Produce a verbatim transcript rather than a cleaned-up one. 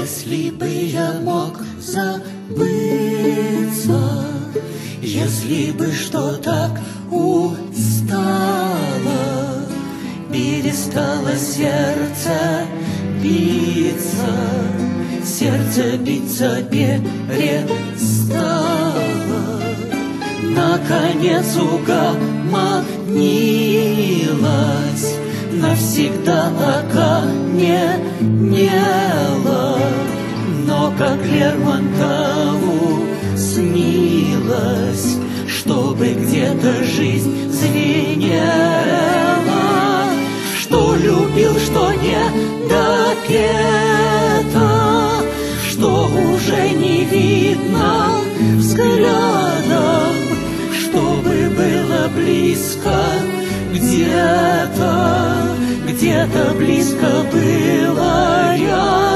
Если бы я мог забыться, если бы что так устало, перестало сердце биться, сердце биться перестало, наконец угомонилась, навсегда окаменела. Но как Лермонтову снилось, чтобы где-то жизнь звенела, что любил, что не допето, что уже не видно взглядом, чтобы было близко где-то, где-то близко было рядом.